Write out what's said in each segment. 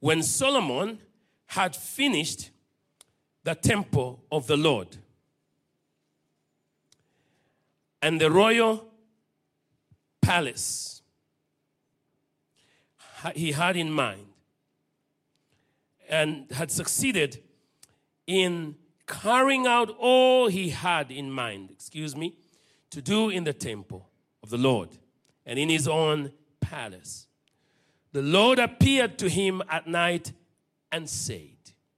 when Solomon had finished the temple of the Lord and the royal palace he had in mind, and had succeeded in carrying out all he had in mind, to do in the temple of the Lord and in his own palace. The Lord appeared to him at night and said,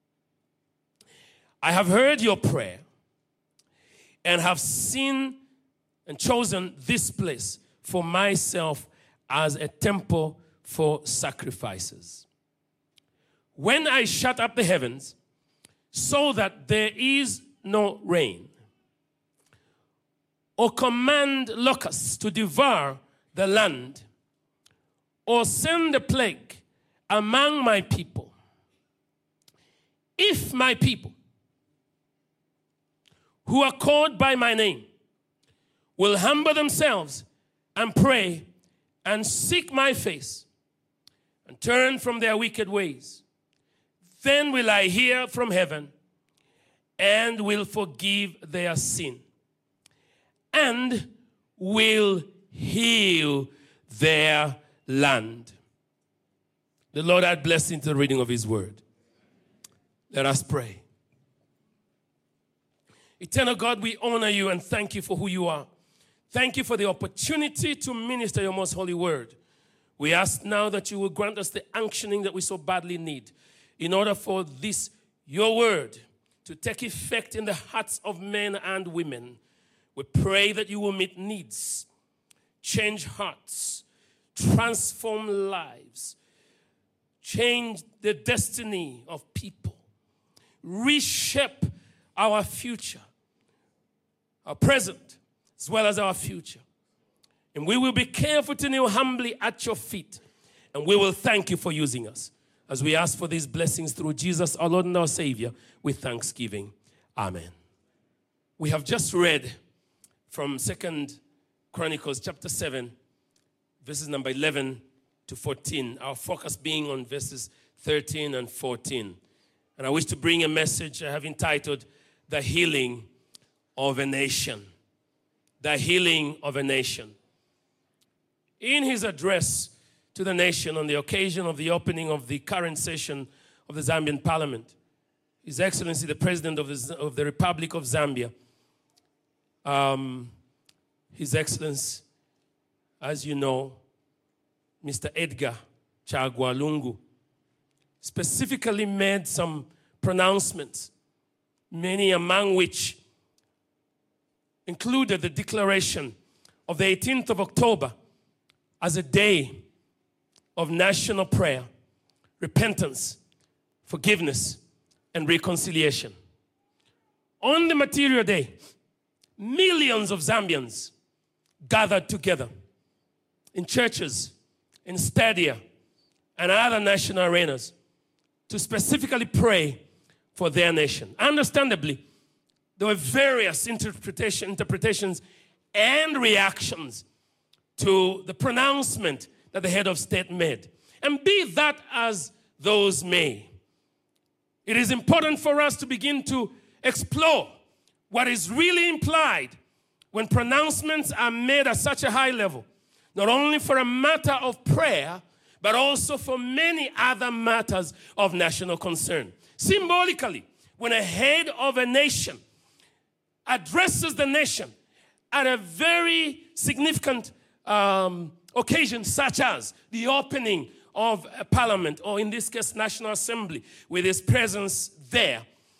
I have heard your prayer and have seen and chosen this place for myself as a temple for sacrifices. When I shut up the heavens so that there is no rain, or command locusts to devour the land, or send a plague among my people, if my people who are called by my name will humble themselves and pray and seek my face and turn from their wicked ways, then will I hear from heaven and will forgive their sin and will heal their land. The Lord add blessing to the reading of his word. Let us pray. Eternal God, we honor you and thank you for who you are. Thank you for the opportunity to minister your most holy word. We ask now that you will grant us the unctioning that we so badly need in order for this, your word, to take effect in the hearts of men and women. We pray that you will meet needs, change hearts, transform lives, change the destiny of people, reshape our future, our present, as well as our future. And we will be careful to kneel humbly at your feet. And we will thank you for using us as we ask for these blessings through Jesus, our Lord and our Savior, with thanksgiving. Amen. We have just read from 2 Chronicles chapter 7, verses number 11 to 14. Our focus being on verses 13 and 14. And I wish to bring a message I have entitled, The Healing of a Nation. The Healing of a Nation. In his address to the nation on the occasion of the opening of the current session of the Zambian Parliament, His Excellency, the President of the Republic of Zambia, His Excellency, as you know, Mr. Edgar Chagwa Lungu, specifically made some pronouncements, many among which included the declaration of the 18th of October as a day of national prayer, repentance, forgiveness, and reconciliation. On the material day, millions of Zambians gathered together in churches, in stadia, and other national arenas to specifically pray for their nation. Understandably, there were various interpretations and reactions to the pronouncement that the head of state made. And be that as those may, it is important for us to begin to explore what is really implied when pronouncements are made at such a high level, not only for a matter of prayer, but also for many other matters of national concern. Symbolically, when a head of a nation addresses the nation at a very significant occasion, such as the opening of a parliament, or in this case, National Assembly, with his presence there,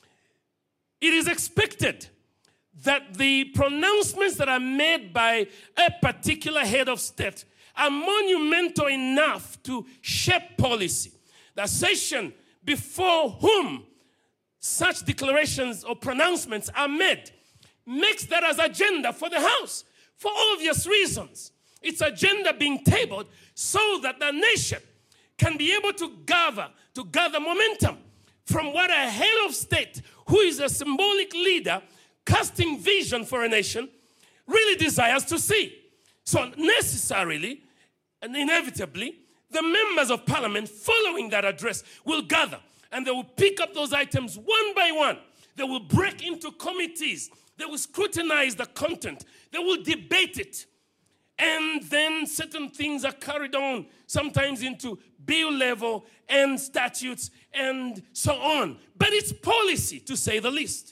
it is expected that the pronouncements that are made by a particular head of state are monumental enough to shape policy. The session before whom such declarations or pronouncements are made makes that as agenda for the House for obvious reasons. It's agenda being tabled so that the nation can be able to gather momentum from what a head of state, who is a symbolic leader, casting vision for a nation, really desires to see. So necessarily and inevitably, the members of parliament following that address will gather and they will pick up those items one by one. They will break into committees. They will scrutinize the content. They will debate it. And then certain things are carried on, sometimes into bill level and statutes and so on. But it's policy, to say the least.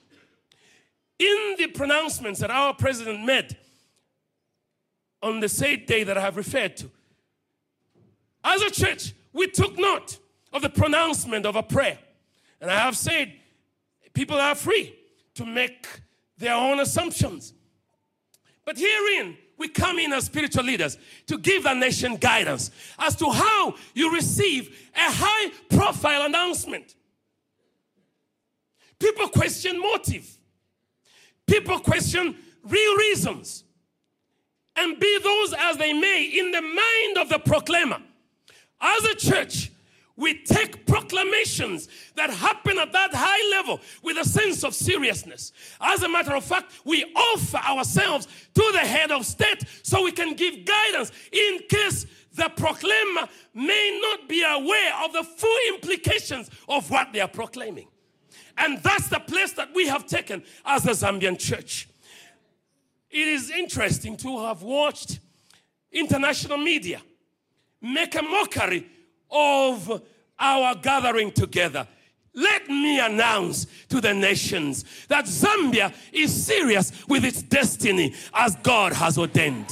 In the pronouncements that our president made on the said day that I have referred to, as a church, we took note of the pronouncement of a prayer. And I have said, people are free to make their own assumptions. But herein, we come in as spiritual leaders to give the nation guidance as to how you receive a high-profile announcement. People question motive. People question real reasons. And be those as they may, in the mind of the proclaimer, as a church, we take proclamations that happen at that high level with a sense of seriousness. As a matter of fact, we offer ourselves to the head of state so we can give guidance in case the proclaimer may not be aware of the full implications of what they are proclaiming. And that's the place that we have taken as the Zambian church. It is interesting to have watched international media make a mockery of our gathering together. Let me announce to the nations that Zambia is serious with its destiny as God has ordained.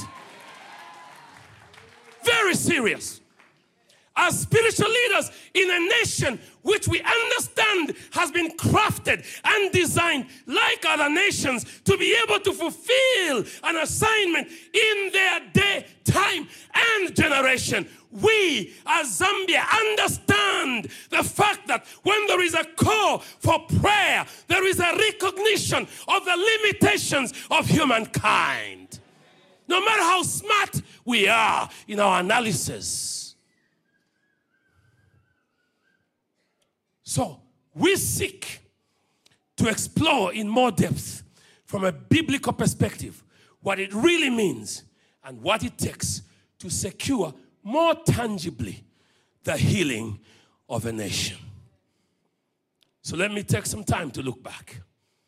Very serious. As spiritual leaders in a nation which we understand has been crafted and designed like other nations to be able to fulfill an assignment in their day, time, and generation. We as Zambia understand the fact that when there is a call for prayer, there is a recognition of the limitations of humankind. No matter how smart we are in our analysis. So we seek to explore in more depth from a biblical perspective what it really means and what it takes to secure more tangibly the healing of a nation. So let me take some time to look back.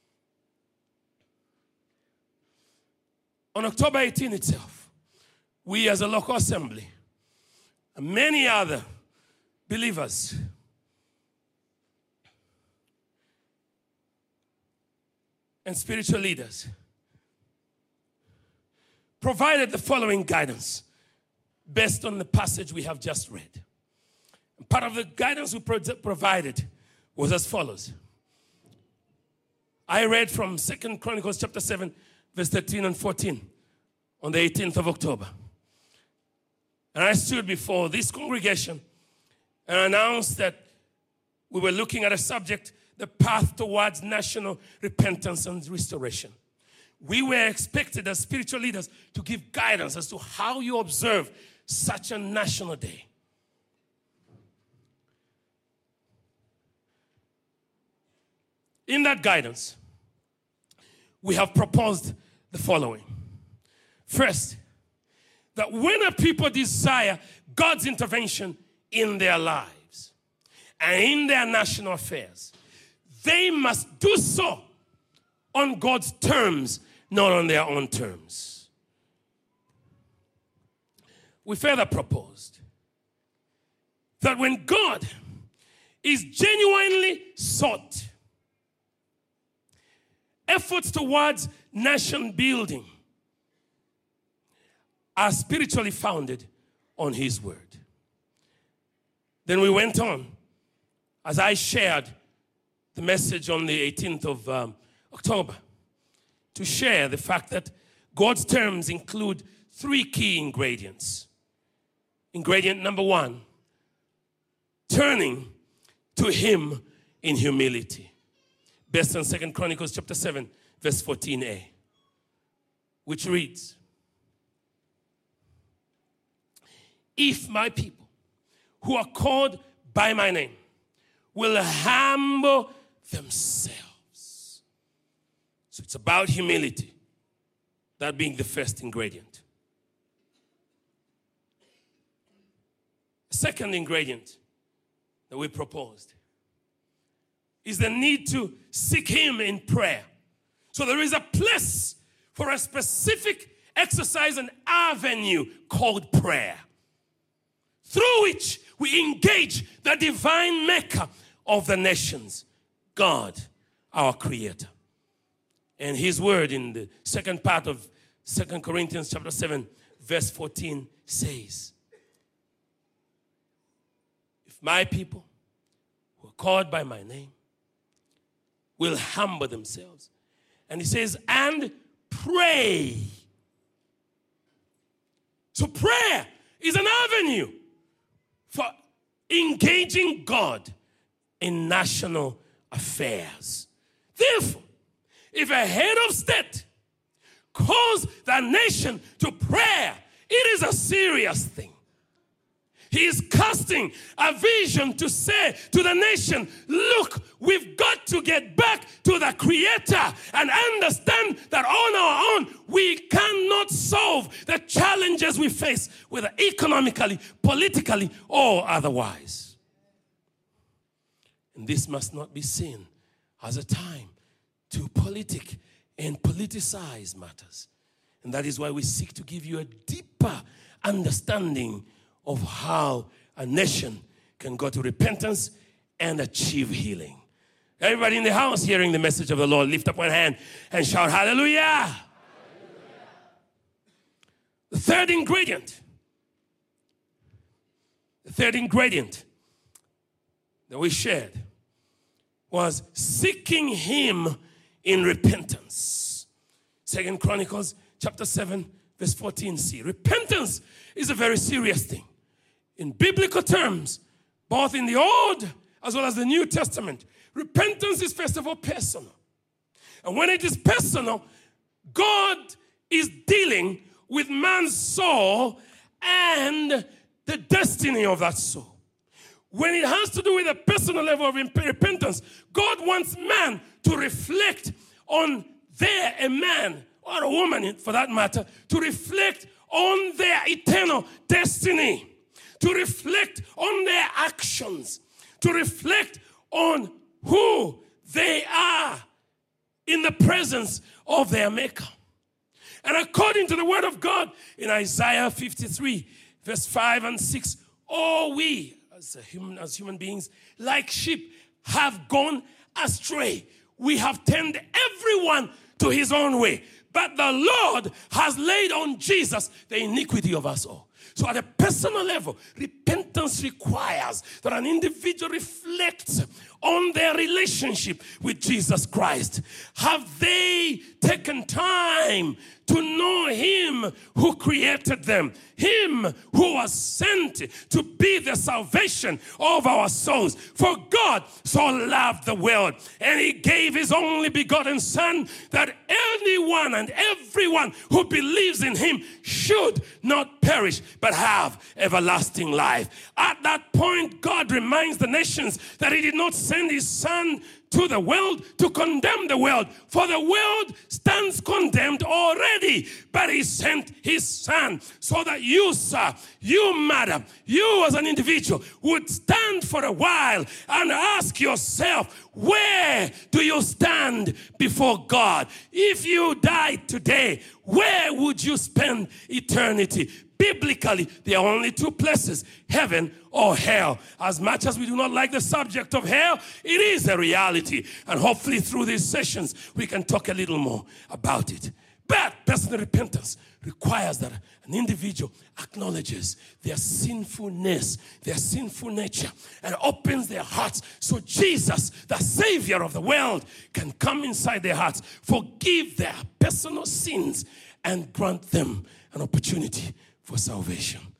On October 18 itself, we as a local assembly and many other believers and spiritual leaders provided the following guidance based on the passage we have just read. And part of the guidance we provided was as follows. I read from 2 Chronicles chapter 7, verse 13 and 14 on the 18th of October. And I stood before this congregation and announced that we were looking at a subject, the path towards national repentance and restoration. We were expected as spiritual leaders to give guidance as to how you observe such a national day. In that guidance, we have proposed the following. First, that when a people desire God's intervention in their lives and in their national affairs, they must do so on God's terms, not on their own terms. We further proposed that when God is genuinely sought, efforts towards nation building are spiritually founded on His word. Then we went on, as I shared the message on the 18th of October, to share the fact that God's terms include three key ingredients. Ingredient number one, turning to Him in humility. Based on 2 Chronicles chapter 7, verse 14a, which reads, if my people who are called by my name will humble themselves. So it's about humility, that being the first ingredient. second ingredient that we proposed is the need to seek him in prayer. So there is a place for a specific exercise and avenue called prayer, through which we engage the divine maker of the nations, God, our creator. And his word in the second part of 2 Corinthians chapter 7, verse 14 says, if my people who are called by my name will humble themselves. And he says, and pray. So prayer is an avenue for engaging God in national affairs. Therefore, if a head of state calls the nation to prayer, it is a serious thing. He is casting a vision to say to the nation, look, we've got to get back to the Creator and understand that on our own, we cannot solve the challenges we face, whether economically, politically, or otherwise. And this must not be seen as a time to politic and politicize matters. And that is why we seek to give you a deeper understanding of how a nation can go to repentance and achieve healing. Everybody in the house hearing the message of the Lord, lift up one hand and shout hallelujah. Hallelujah. The third ingredient that we shared was seeking him in repentance. 2 Chronicles chapter 7 verse 14c. Repentance is a very serious thing. In biblical terms, both in the Old as well as the New Testament, repentance is first of all personal. And when it is personal, God is dealing with man's soul and the destiny of that soul. When it has to do with a personal level of repentance, God wants man to reflect on a man or a woman for that matter, to reflect on their eternal destiny, to reflect on their actions, to reflect on who they are in the presence of their Maker. And according to the word of God in Isaiah 53, verse 5 and 6, all we as human beings, like sheep, have gone astray. We have turned everyone to his own way. But the Lord has laid on Jesus the iniquity of us all. So at a personal level, repentance requires that an individual reflects on their relationship with Jesus Christ. Have they taken time to know him who created them, him who was sent to be the salvation of our souls? For God so loved the world, and he gave his only begotten Son, that anyone and everyone who believes in him should not perish but have everlasting life. At that point, God reminds the nations that he did not send his Son to the world to condemn the world, for the world stands condemned already. But he sent his Son so that you, sir, you, madam, you as an individual would stand for a while and ask yourself, where do you stand before God? If you died today, where would you spend eternity? Biblically, there are only two places, heaven or hell. As much as we do not like the subject of hell, it is a reality. And hopefully through these sessions, we can talk a little more about it. But personal repentance requires that an individual acknowledges their sinfulness, their sinful nature, and opens their hearts so Jesus, the Savior of the world, can come inside their hearts, forgive their personal sins, and grant them an opportunity for salvation.